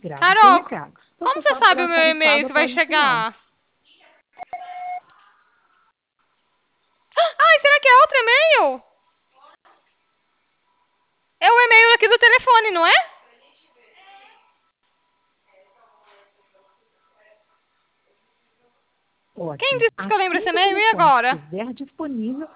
grave seu Carol, recado. Então, como você você sabe sabe o tirar meu e-mail almoçada se vai após o sinal. chegar? Ai, será que é outro e-mail? É o e-mail aqui do telefone, não é? Quem Ótimo. disse que eu lembro Assim esse que o e-mail? E telefone agora? estiver disponível,